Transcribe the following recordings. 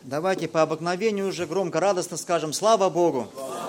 Давайте по обыкновению уже громко, радостно скажем «Слава Богу!».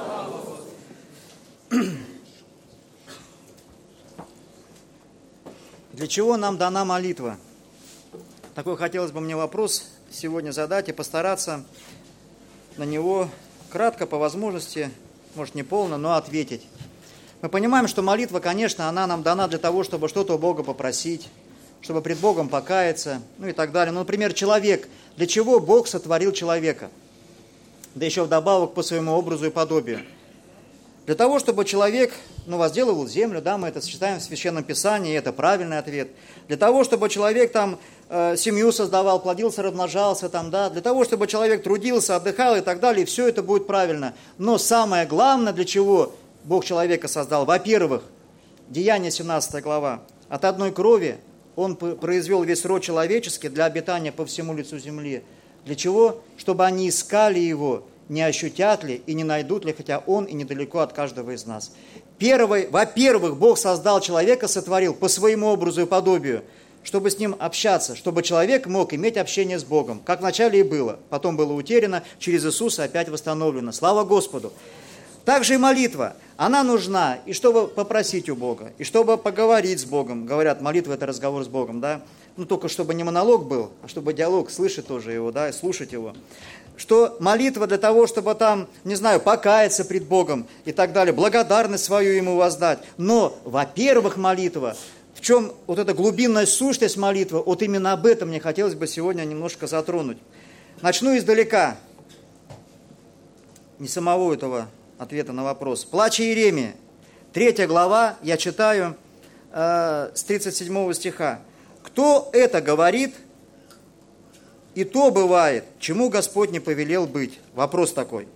Для чего нам дана молитва? Такой хотелось бы мне вопрос сегодня задать и постараться на него кратко, по возможности, может не полно, но ответить. Мы понимаем, что молитва, конечно, она нам дана для того, чтобы что-то у Бога попросить, чтобы пред Богом покаяться, ну и так далее. Ну, например, человек. Для чего Бог сотворил человека? Да еще вдобавок по своему образу и подобию. Для того, чтобы человек, возделывал землю, да, мы это читаем в Священном Писании, и это правильный ответ. Для того, чтобы человек там семью создавал, плодился, размножался, там, да, для того, чтобы человек трудился, отдыхал и так далее, и все это будет правильно. Но самое главное, для чего Бог человека создал, во-первых, Деяния 17 глава, от одной крови Он произвел весь род человеческий для обитания по всему лицу земли. Для чего? Чтобы они искали Его, не ощутят ли и не найдут ли, хотя Он и недалеко от каждого из нас. Во-первых, Бог создал человека, сотворил по своему образу и подобию, чтобы с ним общаться, чтобы человек мог иметь общение с Богом, как вначале и было, потом было утеряно, через Иисуса опять восстановлено. Слава Господу! Также и молитва, она нужна, и чтобы попросить у Бога, и чтобы поговорить с Богом. Говорят, молитва – это разговор с Богом, да? Только чтобы не монолог был, а чтобы диалог, слышать тоже его, да, и слушать его. Что молитва для того, чтобы там, покаяться пред Богом и так далее, благодарность свою Ему воздать. Но, во-первых, молитва, в чем вот эта глубинная сущность молитвы, вот именно об этом мне хотелось бы сегодня немножко затронуть. Начну издалека, не самого этого ответа на вопрос. Плач Иеремии, 3 глава, я читаю с 37 стиха. «Кто это говорит, и то бывает, чему Господь не повелел быть?» Вопрос такой.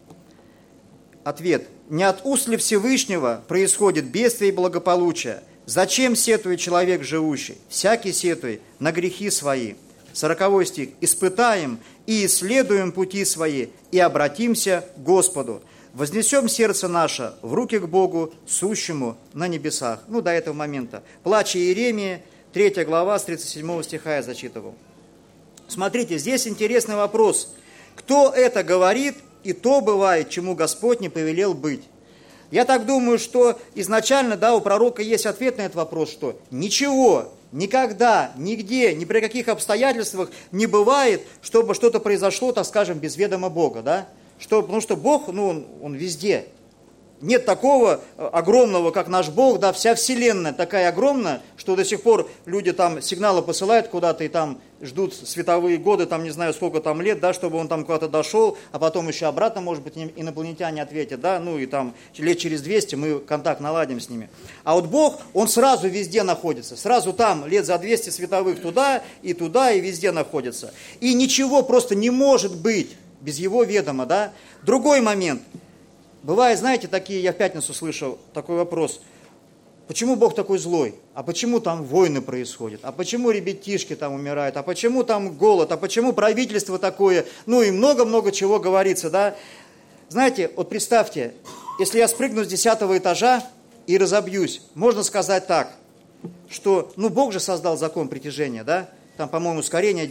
Ответ. «Не от уст ли Всевышнего происходит бедствие и благополучие? Зачем сетует человек живущий? Всякий сетует на грехи свои». 40 стих. «Испытаем и исследуем пути свои, и обратимся к Господу. Вознесем сердце наше в руки к Богу, сущему на небесах». До этого момента. Плач Иеремии, 3 глава, с 37 стиха я зачитывал. Смотрите, здесь интересный вопрос. Кто это говорит, и то бывает, чему Господь не повелел быть? Я так думаю, что изначально, у пророка есть ответ на этот вопрос, что ничего, никогда, нигде, ни при каких обстоятельствах не бывает, чтобы что-то произошло, так скажем, без ведома Бога, да? Потому что Бог, Он везде. Нет такого огромного, как наш Бог, вся вселенная такая огромная, что до сих пор люди там сигналы посылают куда-то и там ждут световые годы, не знаю сколько там лет, чтобы он там куда-то дошел, а потом еще обратно, может быть, инопланетяне ответят, и там лет через 200 мы контакт наладим с ними. А вот Бог, Он сразу везде находится, сразу там лет за 200 световых туда, и везде находится. И ничего просто не может быть без Его ведома, да. Другой момент. Бывает, знаете, такие, я в пятницу слышал такой вопрос, почему Бог такой злой, а почему там войны происходят, а почему ребятишки там умирают, а почему там голод, а почему правительство такое, и много-много чего говорится, да. Знаете, вот представьте, если я спрыгну с 10-го этажа и разобьюсь, можно сказать так, что, Бог же создал закон притяжения, да, там, по-моему, ускорение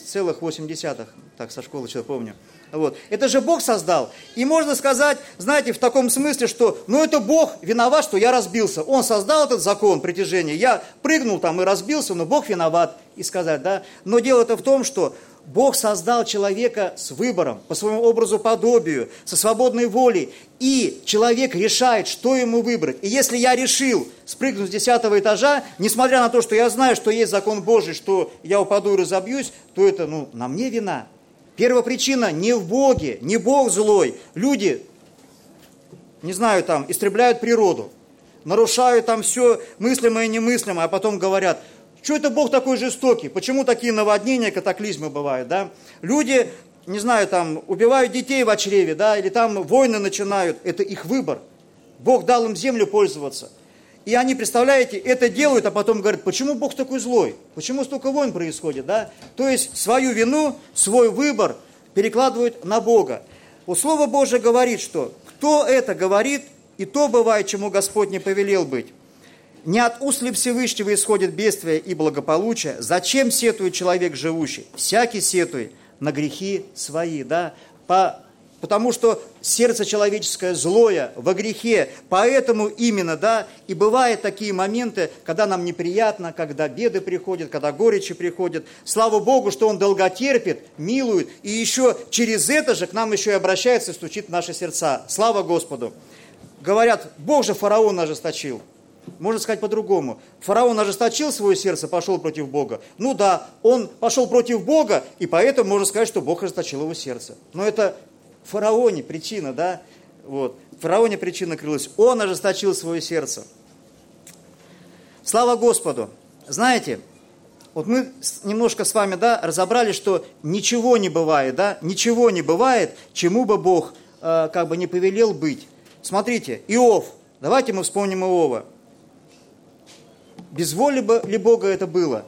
9,8, так, со школы что-то помню. Это же Бог создал. И можно сказать, знаете, в таком смысле, что, это Бог виноват, что я разбился. Он создал этот закон притяжения. Я прыгнул там и разбился, но Бог виноват. И сказать, да. Но дело-то в том, что Бог создал человека с выбором, по своему образу подобию, со свободной волей. И человек решает, что ему выбрать. И если я решил спрыгнуть с 10-го этажа, несмотря на то, что я знаю, что есть закон Божий, что я упаду и разобьюсь, то это, на мне вина. Первопричина не в Боге, не Бог злой. Люди, истребляют природу, нарушают там все мыслимое и немыслимое, а потом говорят, что это Бог такой жестокий, почему такие наводнения, катаклизмы бывают, да? Люди, убивают детей в чреве, да, или там войны начинают, это их выбор. Бог дал им землю пользоваться. И они, представляете, это делают, а потом говорят, почему Бог такой злой? Почему столько войн происходит, да? То есть свою вину, свой выбор перекладывают на Бога. Вот Слово Божие говорит, что кто это говорит, и то бывает, чему Господь не повелел быть. Не от уст ли Всевышнего исходит бедствие и благополучие? Зачем сетует человек живущий? Всякий сетует на грехи свои, да, потому что сердце человеческое злое, во грехе, поэтому именно, да, и бывают такие моменты, когда нам неприятно, когда беды приходят, когда горечи приходят. Слава Богу, что Он долготерпит, милует, и еще через это же к нам еще и обращается и стучит в наши сердца. Слава Господу! Говорят, Бог же фараона ожесточил. Можно сказать по-другому. Фараон ожесточил свое сердце, пошел против Бога. Ну да, он пошел против Бога, и поэтому можно сказать, что Бог ожесточил его сердце. Но это в фараоне причина, да? Вот. В фараоне причина крылась. Он ожесточил свое сердце. Слава Господу! Знаете, вот мы немножко с вами, да, разобрали, что ничего не бывает, да? Ничего не бывает, чему бы Бог как бы не повелел быть. Смотрите, Иов. Давайте мы вспомним Иова. Без воли ли Бога это было?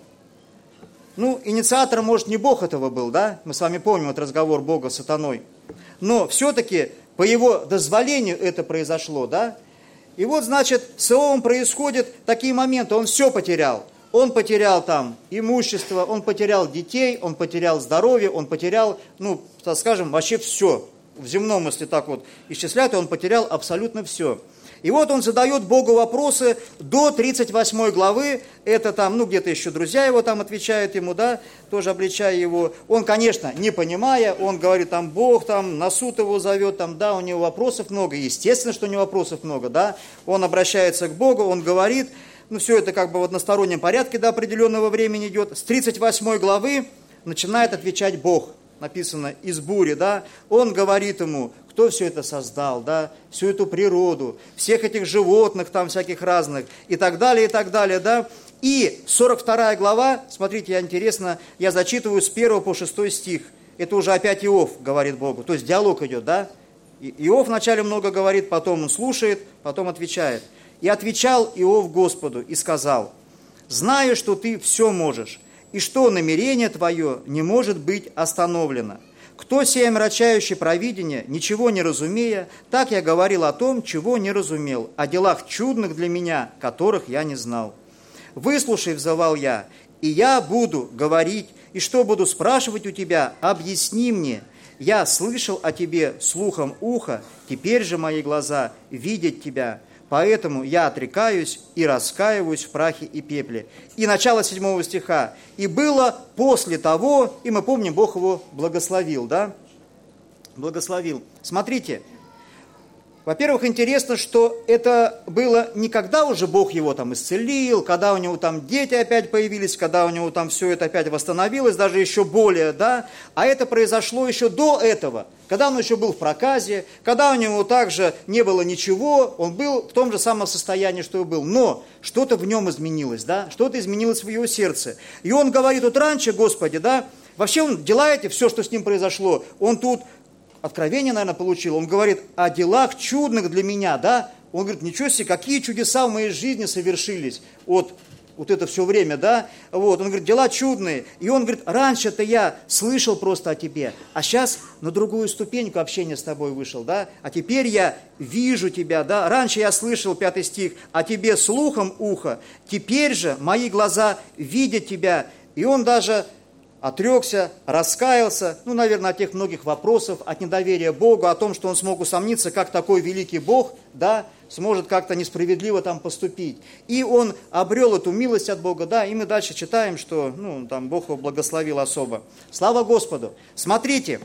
Ну, инициатором, может, не Бог этого был, да? Мы с вами помним этот разговор Бога с сатаной. Но все-таки по его дозволению это произошло, да? И вот, значит, с Иовом происходят такие моменты. Он все потерял. Он потерял там имущество, он потерял детей, он потерял здоровье, он потерял, ну, так скажем, вообще все. В земном, если так вот исчислять, он потерял абсолютно все. И вот он задает Богу вопросы до 38 главы, это там, ну где-то еще друзья его там отвечают ему, да, тоже обличая его. Он, конечно, не понимая, он говорит, там, Бог там на суд его зовет, там, да, у него вопросов много, естественно, что у него вопросов много, да. Он обращается к Богу, он говорит, ну все это как бы в одностороннем порядке до определенного времени идет. С 38 главы начинает отвечать Бог, написано, из бури, да. Он говорит ему, кто все это создал, да, всю эту природу, всех этих животных там всяких разных и так далее, да. И 42 глава, смотрите, интересно, я зачитываю с 1 по 6 стих. Это уже опять Иов говорит Богу, то есть диалог идет, да. Иов вначале много говорит, потом он слушает, потом отвечает. «И отвечал Иов Господу и сказал, знаю, что ты все можешь, и что намерение твое не может быть остановлено. Кто сей омрачающий провидение, ничего не разумея, так я говорил о том, чего не разумел, о делах чудных для меня, которых я не знал. Выслушай, взывал я, и я буду говорить, и что буду спрашивать у тебя, объясни мне. Я слышал о тебе слухом уха, теперь же мои глаза видят тебя. Поэтому я отрекаюсь и раскаиваюсь в прахе и пепле». И начало 7 стиха. «И было после того», и мы помним, Бог его благословил, да? Благословил. Смотрите, во-первых, интересно, что это было не когда уже Бог его там исцелил, когда у него там дети опять появились, когда у него там все это опять восстановилось, даже еще более, да? А это произошло еще до этого, когда он еще был в проказе, когда у него также не было ничего, он был в том же самом состоянии, что и был. Но что-то в нем изменилось, да? Что-то изменилось в его сердце. И он говорит, вот раньше, Господи, да, вообще он, дела эти, все, что с ним произошло, он тут откровение, наверное, получил. Он говорит о делах чудных для меня, да? Он говорит, ничего себе, какие чудеса в моей жизни совершились. Вот это все время, да? Вот, он говорит, дела чудные. И он говорит, раньше-то я слышал просто о тебе, а сейчас на другую ступеньку общения с тобой вышел, да? А теперь я вижу тебя, да? Раньше я слышал, 5 стих, о тебе слухом уха, теперь же мои глаза видят тебя. И он даже отрекся, раскаялся, ну, наверное, от тех многих вопросов, от недоверия Богу, о том, что он смог усомниться, как такой великий Бог, да, сможет как-то несправедливо там поступить. И он обрел эту милость от Бога, да, и мы дальше читаем, что, ну, там Бог его благословил особо. Слава Господу! Смотрите,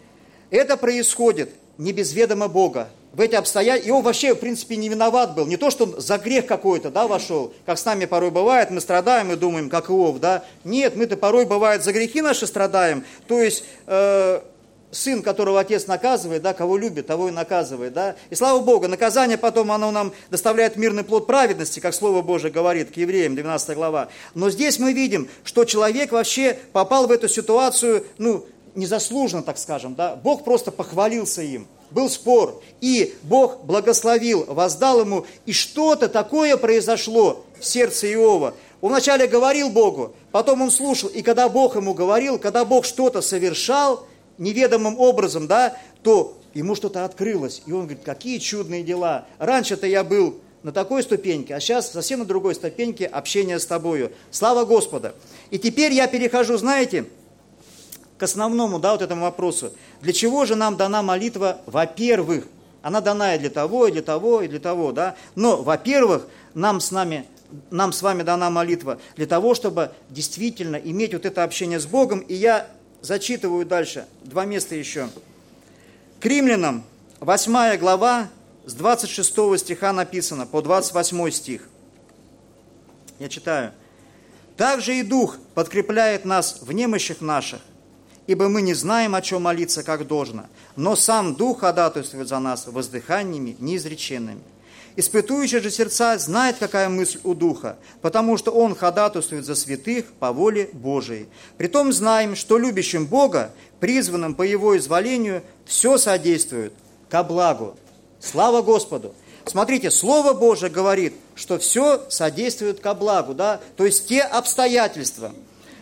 это происходит не без ведома Бога. В эти обстоятельства, и он вообще, в принципе, не виноват был. Не то, что он за грех какой-то, да, вошел, как с нами порой бывает, мы страдаем и думаем, как Иов, да. Нет, мы-то порой, бывает, за грехи наши страдаем. То есть, сын, которого отец наказывает, да, кого любит, того и наказывает, да. И слава Богу, наказание потом, оно нам доставляет мирный плод праведности, как Слово Божие говорит к евреям, 12 глава. Но здесь мы видим, что человек вообще попал в эту ситуацию, ну, незаслуженно, так скажем, да. Бог просто похвалился им. Был спор, и Бог благословил, воздал ему, и что-то такое произошло в сердце Иова. Он вначале говорил Богу, потом он слушал, и когда Бог ему говорил, когда Бог что-то совершал неведомым образом, да, то ему что-то открылось, и он говорит, какие чудные дела. Раньше-то я был на такой ступеньке, а сейчас совсем на другой ступеньке общения с тобою. Слава Господу! И теперь я перехожу, знаете, к основному, да, вот этому вопросу. Для чего же нам дана молитва? Во-первых, она дана и для того, и для того, и для того, да. Но, во-первых, нам с вами дана молитва для того, чтобы действительно иметь вот это общение с Богом. И я зачитываю дальше, 2 места еще. К Римлянам, 8 глава, с 26 стиха написано, по 28 стих. Я читаю. «Также и Дух подкрепляет нас в немощах наших, ибо мы не знаем, о чем молиться, как должно, но сам Дух ходатайствует за нас воздыханиями неизреченными. Испытующий же сердца знает, какая мысль у Духа, потому что Он ходатайствует за святых по воле Божией. Притом знаем, что любящим Бога, призванным по Его изволению, все содействует ко благу». Слава Господу! Смотрите, Слово Божие говорит, что все содействует ко благу, да? То есть те обстоятельства,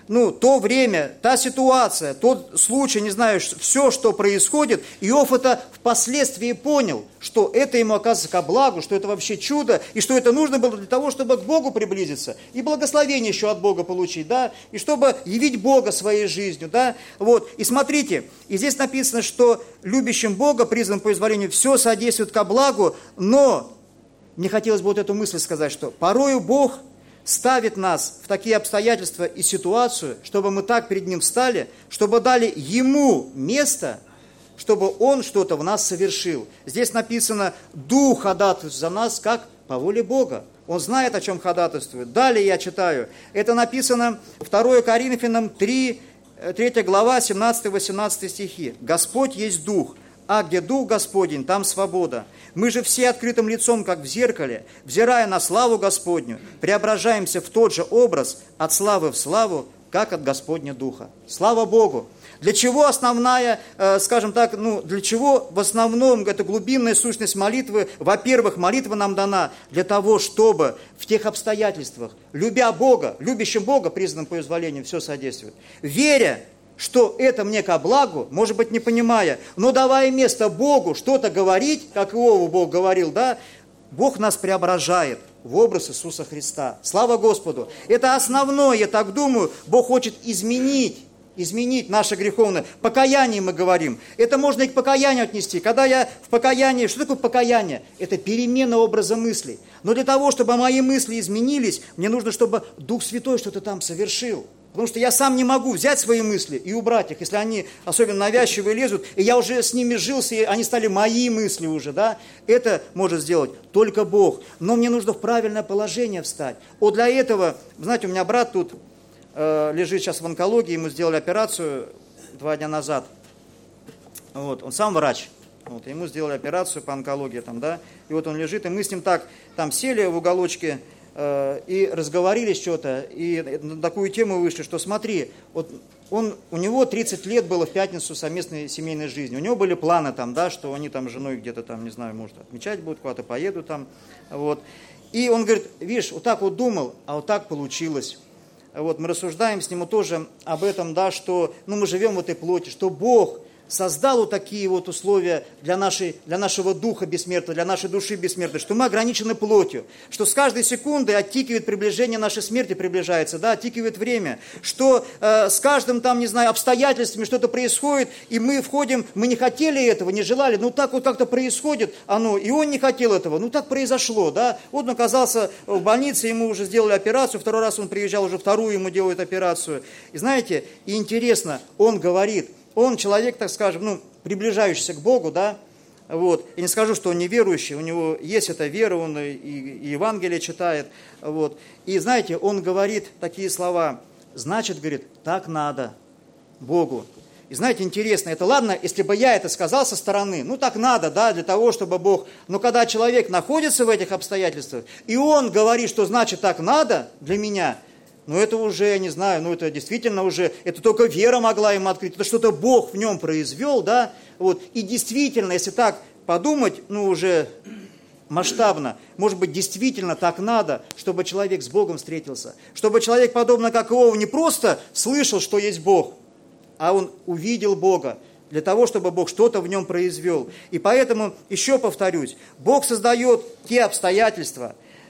то время, та ситуация, тот случай, не знаю, все, что происходит, Иов это впоследствии понял, что это ему оказывается ко благу, что это вообще чудо, и что это нужно было для того, чтобы к Богу приблизиться, и благословение еще от Бога получить, да, и чтобы явить Бога своей жизнью, да, вот. И смотрите, и здесь написано, что любящим Бога, призванным по изволению, все содействует ко благу, но мне хотелось бы вот эту мысль сказать, что порою Бог ставит нас в такие обстоятельства и ситуацию, чтобы мы так перед Ним встали, чтобы дали Ему место, чтобы Он что-то в нас совершил. Здесь написано, Дух ходатайствует за нас, как по воле Бога. Он знает, о чем ходатайствует. Далее я читаю. Это написано 2 Коринфянам 3 глава, 17-18 стихи. «Господь есть Дух, а где Дух Господень, там свобода. Мы же все открытым лицом, как в зеркале, взирая на славу Господню, преображаемся в тот же образ от славы в славу, как от Господня Духа». Слава Богу! Для чего основная, скажем так, для чего в основном эта глубинная сущность молитвы? Во-первых, молитва нам дана для того, чтобы в тех обстоятельствах, любя Бога, любящим Бога, призванным по изволению, все содействует, веря, что это мне ко благу, может быть, не понимая, но давая место Богу что-то говорить, как Иову Бог говорил, да, Бог нас преображает в образ Иисуса Христа. Слава Господу! Это основное, я так думаю, Бог хочет изменить наше греховное. Покаяние мы говорим. Это можно и к покаянию отнести. Когда я в покаянии, что такое покаяние? Это перемена образа мыслей. Но для того, чтобы мои мысли изменились, мне нужно, чтобы Дух Святой что-то там совершил. Потому что я сам не могу взять свои мысли и убрать их, если они особенно навязчивые лезут, и я уже с ними жился, и они стали мои мысли уже, да. Это может сделать только Бог. Но мне нужно в правильное положение встать. Вот для этого, знаете, у меня брат тут лежит сейчас в онкологии, ему сделали операцию 2 дня назад. Вот, он сам врач. Вот, ему сделали операцию по онкологии, там, да, и вот он лежит, и мы с ним так там сели в уголочке и разговорились что-то, и на такую тему вышли, что смотри, вот у него 30 лет было в пятницу совместной семейной жизни, у него были планы там, да, что они там с женой где-то там, не знаю, может, отмечать будут, куда-то поедут там, вот, и он говорит, видишь, вот так вот думал, а вот так получилось. Вот, мы рассуждаем с ним тоже об этом, да, что мы живем в этой плоти, что Бог создал вот такие вот условия для нашего духа бессмертного, для нашей души бессмертной, что мы ограничены плотью, что с каждой секундой оттикивает приближение нашей смерти, приближается, да, оттикивает время, что с каждым там, не знаю, обстоятельствами что-то происходит, и мы входим, мы не хотели этого, не желали, так вот как-то происходит оно, и он не хотел этого, так произошло, да, вот он оказался в больнице, ему уже сделали операцию, 2 раз он приезжал, уже 2-ю ему делают операцию, и знаете, и интересно, он говорит, он человек, так скажем, приближающийся к Богу, да, вот, я не скажу, что он неверующий, у него есть эта вера, он и Евангелие читает, вот, и знаете, он говорит такие слова, значит, говорит, так надо Богу. И знаете, интересно, это ладно, если бы я это сказал со стороны, так надо, да, для того, чтобы Бог, но когда человек находится в этих обстоятельствах, и он говорит, что значит так надо для меня, это уже, я не знаю, это действительно уже, это только вера могла ему открыть, это что-то Бог в нем произвел, да, вот, и действительно, если так подумать, уже масштабно, может быть, действительно так надо, чтобы человек с Богом встретился, чтобы человек, подобно как Иов, не просто слышал, что есть Бог, а он увидел Бога, для того, чтобы Бог что-то в нем произвел. И поэтому, еще повторюсь, Бог создает те обстоятельства,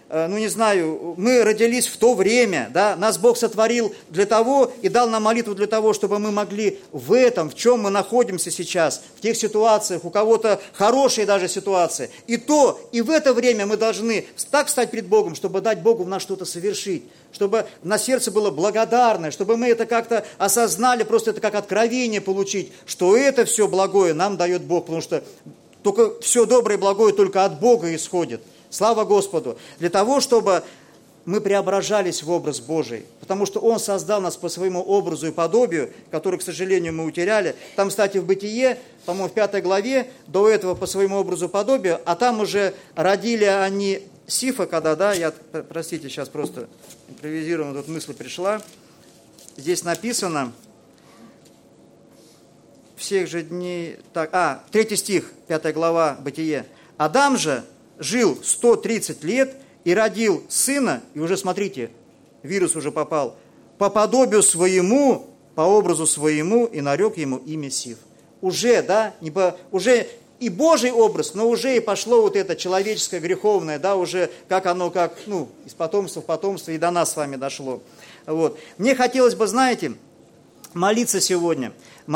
мы родились в то время, да, нас Бог сотворил для того и дал нам молитву для того, чтобы мы могли в этом, в чем мы находимся сейчас, в тех ситуациях, у кого-то хорошие даже ситуации, и в это время мы должны так встать перед Богом, чтобы дать Богу в нас что-то совершить, чтобы на сердце было благодарное, чтобы мы это как-то осознали, просто это как откровение получить, что это все благое нам дает Бог, потому что только все доброе и благое только от Бога исходит. Слава Господу! Для того, чтобы мы преображались в образ Божий, потому что Он создал нас по своему образу и подобию, который, к сожалению, мы утеряли. Там, кстати, в Бытие, по-моему, в 5 главе, до этого по своему образу и подобию, а там уже родили они Сифа, когда, да, простите, сейчас просто импровизированно тут мысль пришла. Здесь написано, всех же дней, 3 стих, 5 глава, Бытие. Адам же жил 130 лет и родил сына, и уже, смотрите, вирус уже попал, по подобию своему, по образу своему, и нарек ему имя Сиф. Уже, да, уже и Божий образ, но уже и пошло вот это человеческое, греховное, да, уже из потомства в потомство и до нас с вами дошло. Вот. Мне хотелось бы, знаете, молиться сегодня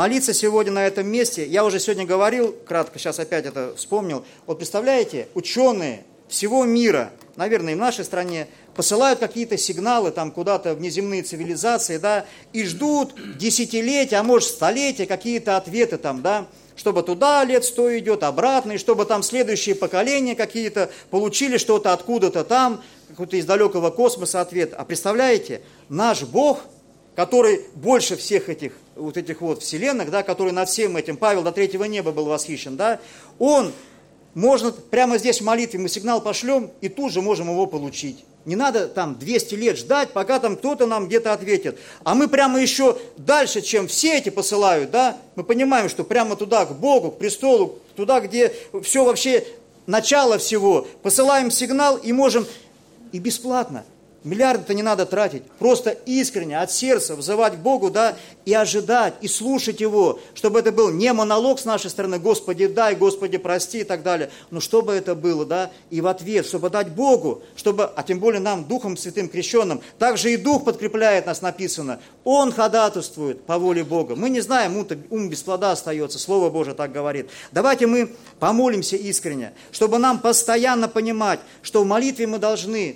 на этом месте. Я уже сегодня говорил, кратко, сейчас опять это вспомнил. Вот представляете, ученые всего мира, наверное, и в нашей стране, посылают какие-то сигналы там куда-то в внеземные цивилизации, да, и ждут десятилетия, а может столетия какие-то ответы там, да, чтобы туда лет 100 идет, обратно, и чтобы там следующие поколения какие-то получили что-то откуда-то там, какой-то из далекого космоса ответ. А представляете, наш Бог, который больше всех этих вселенных, да, который над всем этим, Павел до 3-го неба был восхищен, да, он можно прямо здесь в молитве, мы сигнал пошлем, и тут же можем его получить. Не надо там 200 лет ждать, пока там кто-то нам где-то ответит. А мы прямо еще дальше, чем все эти посылают, да, мы понимаем, что прямо туда, к Богу, к престолу, туда, где все вообще, начало всего, посылаем сигнал и можем, и бесплатно. Миллиарды-то не надо тратить, просто искренне, от сердца взывать к Богу, да, и ожидать, и слушать Его, чтобы это был не монолог с нашей стороны, Господи, дай, Господи, прости и так далее, но чтобы это было, да, и в ответ, чтобы дать Богу, а тем более нам, Духом Святым крещенным, также и Дух подкрепляет нас, написано, Он ходатайствует по воле Бога. Мы не знаем, ум без плода остается, Слово Божие так говорит. Давайте мы помолимся искренне, чтобы нам постоянно понимать, что в молитве мы должны,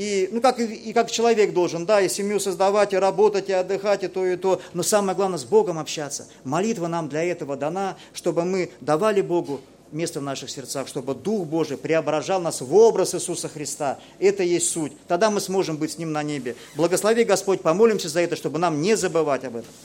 как человек должен, да, и семью создавать, и работать, и отдыхать, и то, но самое главное, с Богом общаться. Молитва нам для этого дана, чтобы мы давали Богу место в наших сердцах, чтобы Дух Божий преображал нас в образ Иисуса Христа. Это есть суть. Тогда мы сможем быть с Ним на небе. Благослови, Господь, помолимся за это, чтобы нам не забывать об этом.